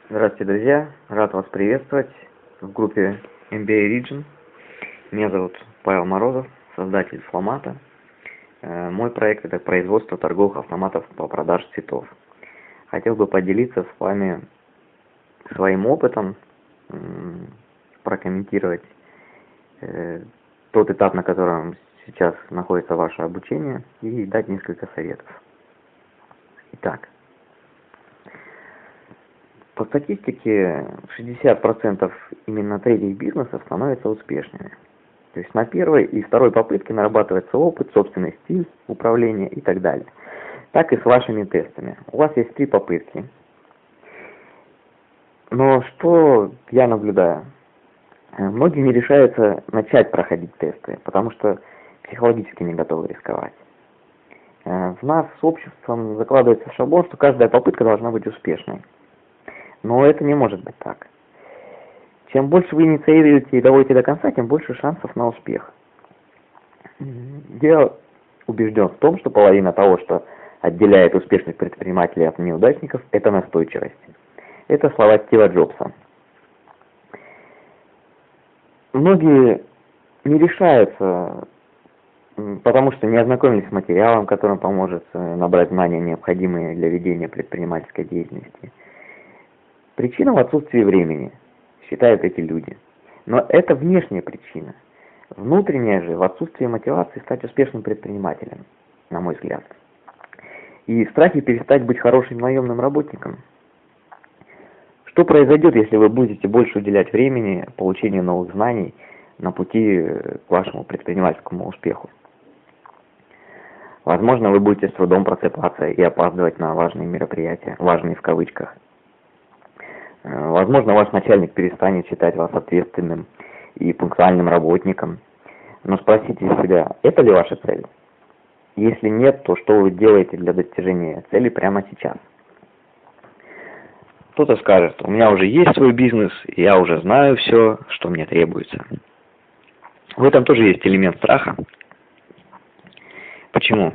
Здравствуйте, друзья! Рад вас приветствовать в группе MBA Region. Меня зовут Павел Морозов, создатель Фломата. Мой проект – это производство торговых автоматов по продаже цветов. Хотел бы поделиться с вами своим опытом, прокомментировать тот этап, на котором сейчас находится ваше обучение, и дать несколько советов. Итак, по статистике 60% именно трейдинг бизнеса становятся успешными. То есть на первой и второй попытке нарабатывается опыт, собственный стиль управления и так далее. Так и с вашими тестами. У вас есть 3 попытки. Но что я наблюдаю? Многие не решаются начать проходить тесты, потому что психологически не готовы рисковать. В нас с обществом закладывается шаблон, что каждая попытка должна быть успешной. Но это не может быть так. Чем больше вы инициируете и доводите до конца, тем больше шансов на успех. Я убежден в том, что половина того, что отделяет успешных предпринимателей от неудачников, это настойчивость. Это слова Стива Джобса. Многие не решаются, потому что не ознакомились с материалом, которым поможет набрать знания, необходимые для ведения предпринимательской деятельности. Причина в отсутствии времени, считают эти люди. Но это внешняя причина. Внутренняя же в отсутствии мотивации стать успешным предпринимателем, на мой взгляд. И в страхе перестать быть хорошим наемным работником. Что произойдет, если вы будете больше уделять времени получению новых знаний на пути к вашему предпринимательскому успеху? Возможно, вы будете с трудом просыпаться и опаздывать на важные мероприятия, важные в кавычках. Возможно, ваш начальник перестанет считать вас ответственным и пунктуальным работником. Но спросите себя, это ли ваша цель? Если нет, то что вы делаете для достижения цели прямо сейчас? Кто-то скажет, у меня уже есть свой бизнес, и я уже знаю все, что мне требуется. В этом тоже есть элемент страха. Почему?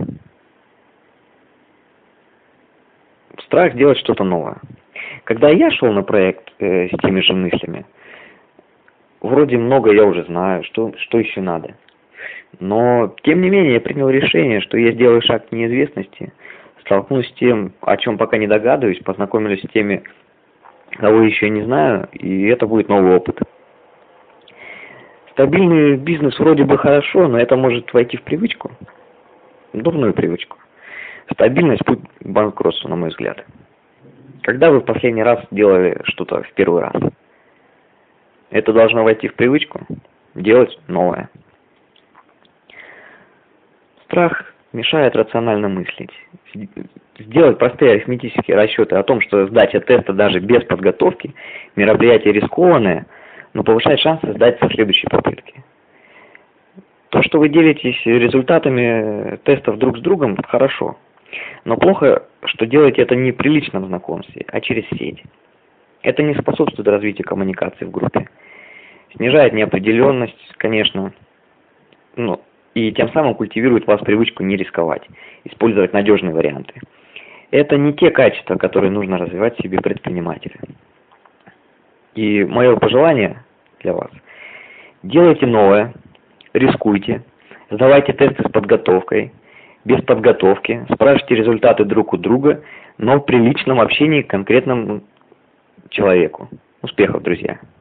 Страх делать что-то новое. Когда я шел на проект с теми же мыслями, вроде много я уже знаю, что еще надо. Но, тем не менее, я принял решение, что я сделаю шаг к неизвестности, столкнусь с тем, о чем пока не догадываюсь, познакомлюсь с теми, кого еще не знаю, и это будет новый опыт. Стабильный бизнес вроде бы хорошо, но это может войти в привычку, дурную привычку. Стабильность – путь к банкротству, на мой взгляд. Когда вы в последний раз делали что-то в первый раз? Это должно войти в привычку, делать новое. Страх мешает рационально мыслить. Сделать простые арифметические расчеты о том, что сдача теста даже без подготовки, мероприятие рискованное, но повышает шансы сдать со следующей попытки. То, что вы делитесь результатами тестов друг с другом, хорошо. Но плохо, что делаете это не при личном знакомстве, а через сеть. Это не способствует развитию коммуникации в группе. Снижает неопределенность, конечно, и тем самым культивирует в вас привычку не рисковать, использовать надежные варианты. Это не те качества, которые нужно развивать в себе предпринимателю. И мое пожелание для вас: делайте новое, рискуйте, сдавайте тесты с подготовкой, без подготовки, спрашивайте результаты друг у друга, но при личном общении к конкретному человеку. Успехов, друзья!